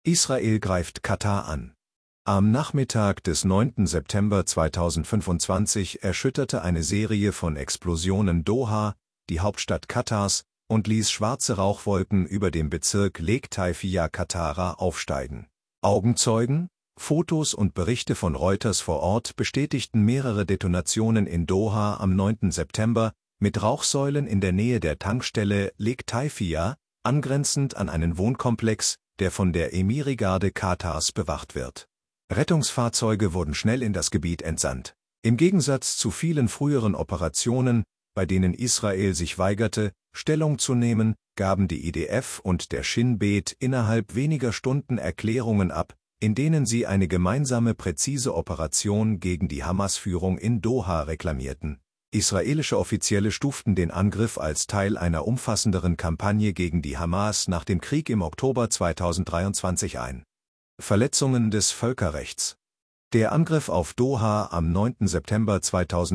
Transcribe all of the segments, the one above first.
Israel greift Katar an. Am Nachmittag des 9. September 2025 erschütterte eine Serie von Explosionen Doha, die Hauptstadt Katars, und ließ schwarze Rauchwolken über dem Bezirk Lake Taifiya Katara aufsteigen. Augenzeugen, Fotos und Berichte von Reuters vor Ort bestätigten mehrere Detonationen in Doha am 9. September mit Rauchsäulen in der Nähe der Tankstelle Lake Taifiya, angrenzend an einen Wohnkomplex, der von der Emirgarde Katars bewacht wird. Rettungsfahrzeuge wurden schnell in das Gebiet entsandt. Im Gegensatz zu vielen früheren Operationen, bei denen Israel sich weigerte, Stellung zu nehmen, gaben die IDF und der Shin Bet innerhalb weniger Stunden Erklärungen ab, in denen sie eine gemeinsame präzise Operation gegen die Hamas-Führung in Doha reklamierten. Israelische Offizielle stuften den Angriff als Teil einer umfassenderen Kampagne gegen die Hamas nach dem Krieg im Oktober 2023 ein. Verletzungen des Völkerrechts. Der Angriff auf Doha am 9. September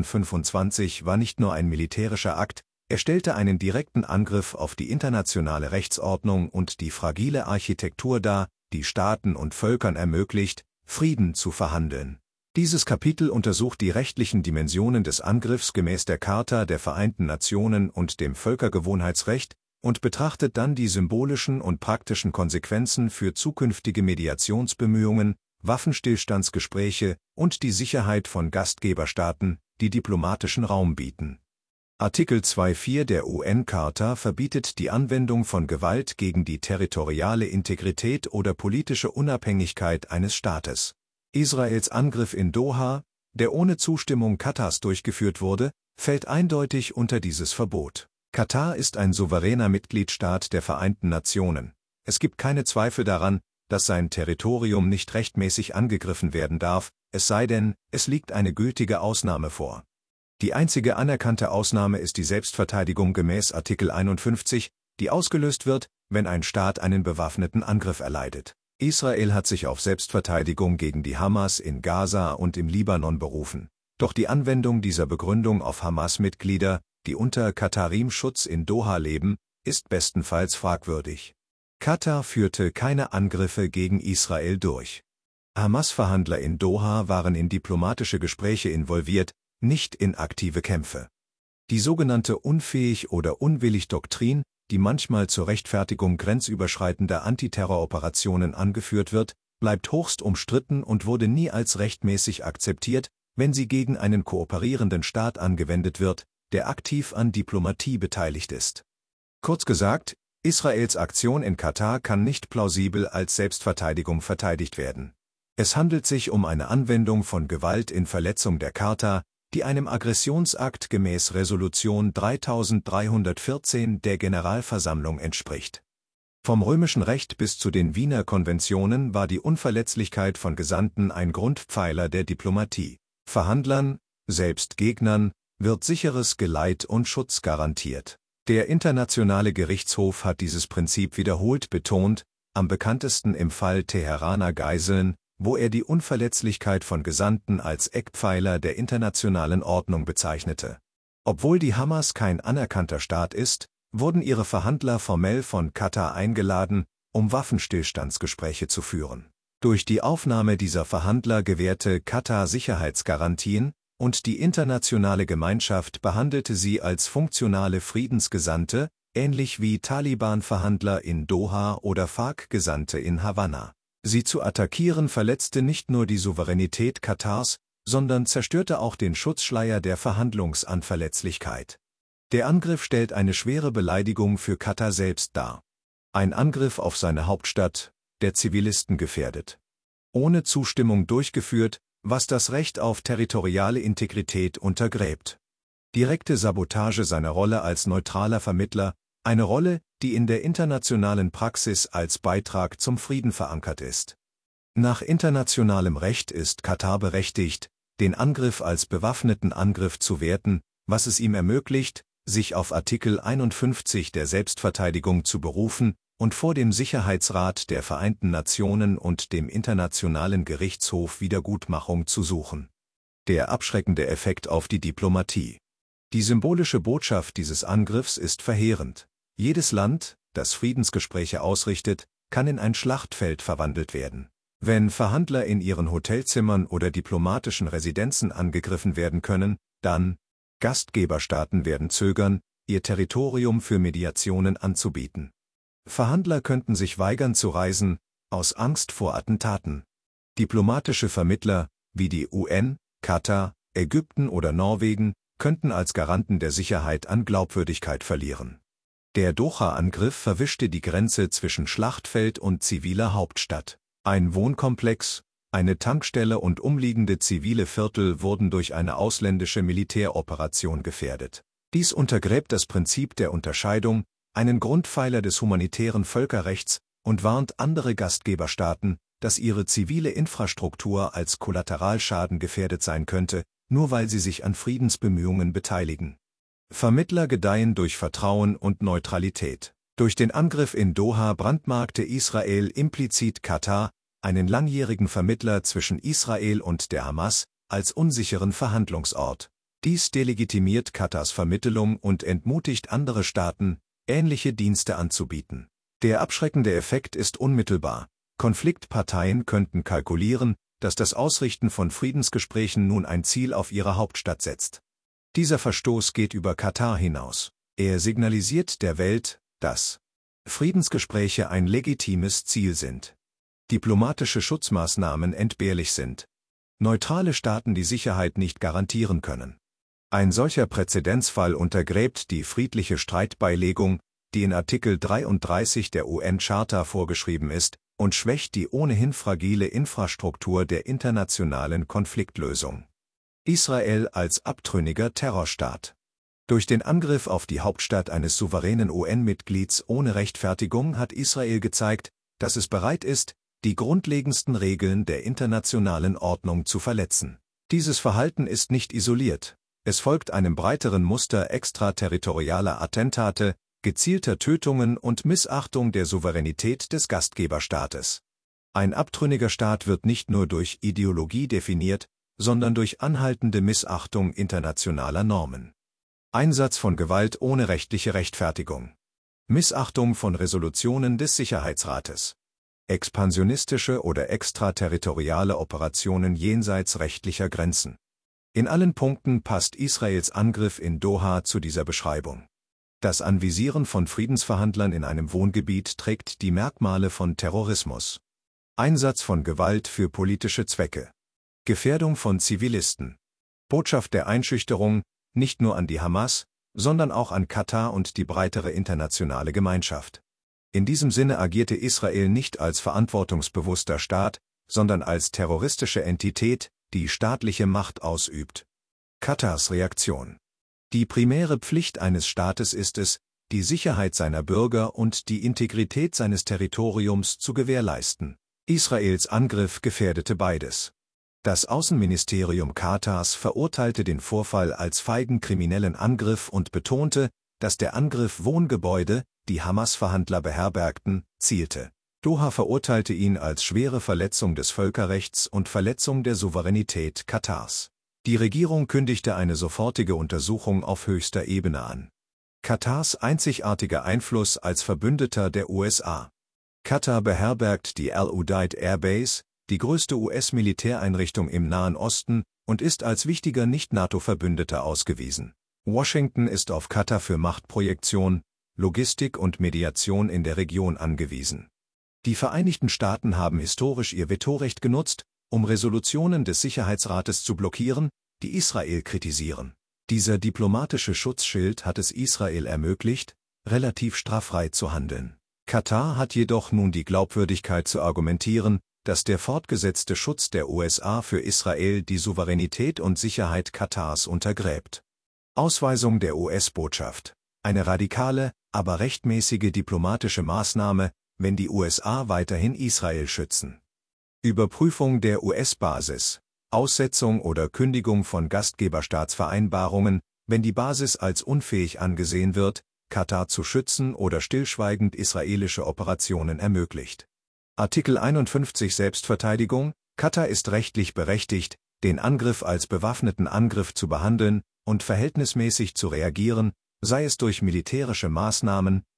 2025 war nicht nur ein militärischer Akt, er stellte einen direkten Angriff auf die internationale Rechtsordnung und die fragile Architektur dar, die Staaten und Völkern ermöglicht, Frieden zu verhandeln. Dieses Kapitel untersucht die rechtlichen Dimensionen des Angriffs gemäß der Charta der Vereinten Nationen und dem Völkergewohnheitsrecht und betrachtet dann die symbolischen und praktischen Konsequenzen für zukünftige Mediationsbemühungen, Waffenstillstandsgespräche und die Sicherheit von Gastgeberstaaten, die diplomatischen Raum bieten. Artikel 2.4 der UN-Charta verbietet die Anwendung von Gewalt gegen die territoriale Integrität oder politische Unabhängigkeit eines Staates. Israels Angriff in Doha, der ohne Zustimmung Katars durchgeführt wurde, fällt eindeutig unter dieses Verbot. Katar ist ein souveräner Mitgliedstaat der Vereinten Nationen. Es gibt keine Zweifel daran, dass sein Territorium nicht rechtmäßig angegriffen werden darf, es sei denn, es liegt eine gültige Ausnahme vor. Die einzige anerkannte Ausnahme ist die Selbstverteidigung gemäß Artikel 51, die ausgelöst wird, wenn ein Staat einen bewaffneten Angriff erleidet. Israel hat sich auf Selbstverteidigung gegen die Hamas in Gaza und im Libanon berufen. Doch die Anwendung dieser Begründung auf Hamas-Mitglieder, die unter Katarim-Schutz in Doha leben, ist bestenfalls fragwürdig. Katar führte keine Angriffe gegen Israel durch. Hamas-Verhandler in Doha waren in diplomatische Gespräche involviert, nicht in aktive Kämpfe. Die sogenannte Unfähig- oder Unwillig-Doktrin, die manchmal zur Rechtfertigung grenzüberschreitender Antiterroroperationen angeführt wird, bleibt höchst umstritten und wurde nie als rechtmäßig akzeptiert, wenn sie gegen einen kooperierenden Staat angewendet wird, der aktiv an Diplomatie beteiligt ist. Kurz gesagt, Israels Aktion in Katar kann nicht plausibel als Selbstverteidigung verteidigt werden. Es handelt sich um eine Anwendung von Gewalt in Verletzung der Charta, die einem Aggressionsakt gemäß Resolution 3314 der Generalversammlung entspricht. Vom römischen Recht bis zu den Wiener Konventionen war die Unverletzlichkeit von Gesandten ein Grundpfeiler der Diplomatie. Verhandlern, selbst Gegnern, wird sicheres Geleit und Schutz garantiert. Der Internationale Gerichtshof hat dieses Prinzip wiederholt betont, am bekanntesten im Fall Teheraner Geiseln, wo er die Unverletzlichkeit von Gesandten als Eckpfeiler der internationalen Ordnung bezeichnete. Obwohl die Hamas kein anerkannter Staat ist, wurden ihre Verhandler formell von Katar eingeladen, um Waffenstillstandsgespräche zu führen. Durch die Aufnahme dieser Verhandler gewährte Katar Sicherheitsgarantien, und die internationale Gemeinschaft behandelte sie als funktionale Friedensgesandte, ähnlich wie Taliban-Verhandler in Doha oder FARC-Gesandte in Havanna. Sie zu attackieren verletzte nicht nur die Souveränität Katars, sondern zerstörte auch den Schutzschleier der Verhandlungsanverletzlichkeit. Der Angriff stellt eine schwere Beleidigung für Katar selbst dar. Ein Angriff auf seine Hauptstadt, der Zivilisten gefährdet. Ohne Zustimmung durchgeführt, was das Recht auf territoriale Integrität untergräbt. Direkte Sabotage seiner Rolle als neutraler Vermittler, eine Rolle, die in der internationalen Praxis als Beitrag zum Frieden verankert ist. Nach internationalem Recht ist Katar berechtigt, den Angriff als bewaffneten Angriff zu werten, was es ihm ermöglicht, sich auf Artikel 51 der Selbstverteidigung zu berufen und vor dem Sicherheitsrat der Vereinten Nationen und dem Internationalen Gerichtshof Wiedergutmachung zu suchen. Der abschreckende Effekt auf die Diplomatie. Die symbolische Botschaft dieses Angriffs ist verheerend. Jedes Land, das Friedensgespräche ausrichtet, kann in ein Schlachtfeld verwandelt werden. Wenn Verhandler in ihren Hotelzimmern oder diplomatischen Residenzen angegriffen werden können, dann Gastgeberstaaten werden zögern, ihr Territorium für Mediationen anzubieten. Verhandler könnten sich weigern zu reisen, aus Angst vor Attentaten. Diplomatische Vermittler, wie die UN, Katar, Ägypten oder Norwegen, könnten als Garanten der Sicherheit an Glaubwürdigkeit verlieren. Der Doha-Angriff verwischte die Grenze zwischen Schlachtfeld und ziviler Hauptstadt. Ein Wohnkomplex, eine Tankstelle und umliegende zivile Viertel wurden durch eine ausländische Militäroperation gefährdet. Dies untergräbt das Prinzip der Unterscheidung, einen Grundpfeiler des humanitären Völkerrechts, und warnt andere Gastgeberstaaten, dass ihre zivile Infrastruktur als Kollateralschaden gefährdet sein könnte, nur weil sie sich an Friedensbemühungen beteiligen. Vermittler gedeihen durch Vertrauen und Neutralität. Durch den Angriff in Doha brandmarkte Israel implizit Katar, einen langjährigen Vermittler zwischen Israel und der Hamas, als unsicheren Verhandlungsort. Dies delegitimiert Katars Vermittlung und entmutigt andere Staaten, ähnliche Dienste anzubieten. Der abschreckende Effekt ist unmittelbar. Konfliktparteien könnten kalkulieren, dass das Ausrichten von Friedensgesprächen nun ein Ziel auf ihre Hauptstadt setzt. Dieser Verstoß geht über Katar hinaus. Er signalisiert der Welt, dass Friedensgespräche ein legitimes Ziel sind, diplomatische Schutzmaßnahmen entbehrlich sind, neutrale Staaten die Sicherheit nicht garantieren können. Ein solcher Präzedenzfall untergräbt die friedliche Streitbeilegung, die in Artikel 33 der UN-Charta vorgeschrieben ist, und schwächt die ohnehin fragile Infrastruktur der internationalen Konfliktlösung. Israel als abtrünniger Terrorstaat. Durch den Angriff auf die Hauptstadt eines souveränen UN-Mitglieds ohne Rechtfertigung hat Israel gezeigt, dass es bereit ist, die grundlegendsten Regeln der internationalen Ordnung zu verletzen. Dieses Verhalten ist nicht isoliert. Es folgt einem breiteren Muster extraterritorialer Attentate, gezielter Tötungen und Missachtung der Souveränität des Gastgeberstaates. Ein abtrünniger Staat wird nicht nur durch Ideologie definiert, sondern durch anhaltende Missachtung internationaler Normen. Einsatz von Gewalt ohne rechtliche Rechtfertigung. Missachtung von Resolutionen des Sicherheitsrates. Expansionistische oder extraterritoriale Operationen jenseits rechtlicher Grenzen. In allen Punkten passt Israels Angriff in Doha zu dieser Beschreibung. Das Anvisieren von Friedensverhandlern in einem Wohngebiet trägt die Merkmale von Terrorismus. Einsatz von Gewalt für politische Zwecke. Gefährdung von Zivilisten. Botschaft der Einschüchterung, nicht nur an die Hamas, sondern auch an Katar und die breitere internationale Gemeinschaft. In diesem Sinne agierte Israel nicht als verantwortungsbewusster Staat, sondern als terroristische Entität, die staatliche Macht ausübt. Katars Reaktion. Die primäre Pflicht eines Staates ist es, die Sicherheit seiner Bürger und die Integrität seines Territoriums zu gewährleisten. Israels Angriff gefährdete beides. Das Außenministerium Katars verurteilte den Vorfall als feigen kriminellen Angriff und betonte, dass der Angriff Wohngebäude, die Hamas-Verhandler beherbergten, zielte. Doha verurteilte ihn als schwere Verletzung des Völkerrechts und Verletzung der Souveränität Katars. Die Regierung kündigte eine sofortige Untersuchung auf höchster Ebene an. Katars einzigartiger Einfluss als Verbündeter der USA. Katar beherbergt die Al-Udeid Air Base, die größte US-Militäreinrichtung im Nahen Osten, und ist als wichtiger Nicht-NATO-Verbündeter ausgewiesen. Washington ist auf Katar für Machtprojektion, Logistik und Mediation in der Region angewiesen. Die Vereinigten Staaten haben historisch ihr Vetorecht genutzt, um Resolutionen des Sicherheitsrates zu blockieren, die Israel kritisieren. Dieser diplomatische Schutzschild hat es Israel ermöglicht, relativ straffrei zu handeln. Katar hat jedoch nun die Glaubwürdigkeit zu argumentieren, dass der fortgesetzte Schutz der USA für Israel die Souveränität und Sicherheit Katars untergräbt. Ausweisung der US-Botschaft. Eine radikale, aber rechtmäßige diplomatische Maßnahme, wenn die USA weiterhin Israel schützen. Überprüfung der US-Basis. Aussetzung oder Kündigung von Gastgeberstaatsvereinbarungen, wenn die Basis als unfähig angesehen wird, Katar zu schützen oder stillschweigend israelische Operationen ermöglicht. Artikel 51 Selbstverteidigung. Katar ist rechtlich berechtigt, den Angriff als bewaffneten Angriff zu behandeln und verhältnismäßig zu reagieren, sei es durch militärische Maßnahmen,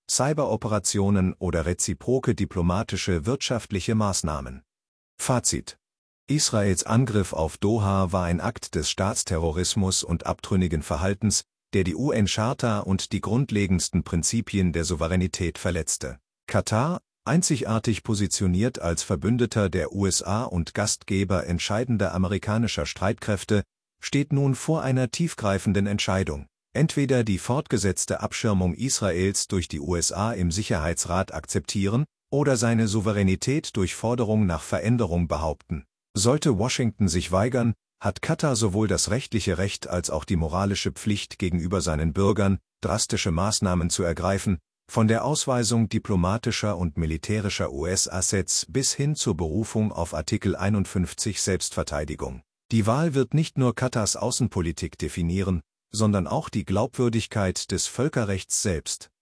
Cyberoperationen oder reziproke diplomatische wirtschaftliche Maßnahmen. Fazit: Israels Angriff auf Doha war ein Akt des Staatsterrorismus und abtrünnigen Verhaltens, der die UN-Charta und die grundlegendsten Prinzipien der Souveränität verletzte. Katar, einzigartig positioniert als Verbündeter der USA und Gastgeber entscheidender amerikanischer Streitkräfte, steht nun vor einer tiefgreifenden Entscheidung: Entweder die fortgesetzte Abschirmung Israels durch die USA im Sicherheitsrat akzeptieren oder seine Souveränität durch Forderung nach Veränderung behaupten. Sollte Washington sich weigern, hat Katar sowohl das rechtliche Recht als auch die moralische Pflicht gegenüber seinen Bürgern, drastische Maßnahmen zu ergreifen, von der Ausweisung diplomatischer und militärischer US-Assets bis hin zur Berufung auf Artikel 51 Selbstverteidigung. Die Wahl wird nicht nur Katars Außenpolitik definieren, sondern auch die Glaubwürdigkeit des Völkerrechts selbst.